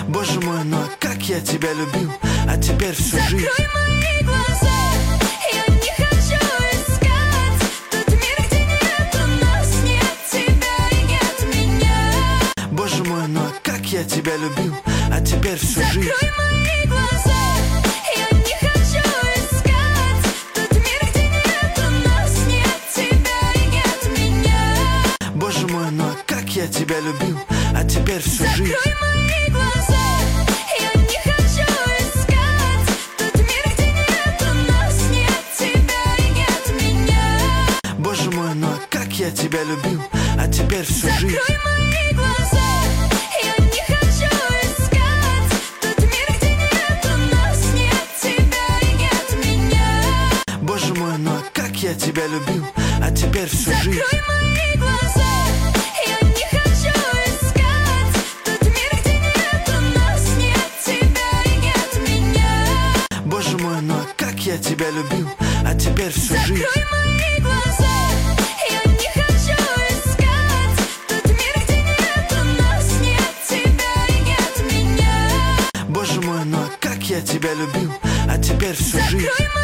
Боже мой, ну а как я тебя любил, а теперь всю жизнь. Закрой мои глаза, я не хочу искать тот мир, где нет нас, нет тебя и нет меня. Боже мой, ну а как я тебя любил, а теперь всю жизнь. Закрой мои глаза, я не хочу искать тот мир, где нет нас, нет тебя и нет меня. Боже мой, ну а как я тебя любил, а теперь всю жизнь. Закрой мои глаза, я не хочу искать тот мир, где нет нас, нет тебя и нет меня. Боже мой, ну а как я тебя любил, а теперь всю жизнь. Закрой мои глаза, я не хочу искать тот мир, где нет нас, нет тебя и нет меня. Боже мой, ну а как я тебя любил, а теперь всю жизнь. Закрой мои глаза, я не хочу искать тот мир, где нет нас, нет тебя и нет меня. Боже мой, ну а как я тебя любил, а теперь всю жизнь. Закрой мои глаза, я не хочу искать тот мир, где нет нас, нет тебя и нет меня. Боже мой, ну а как я тебя любил, а теперь всю жизнь. Закрой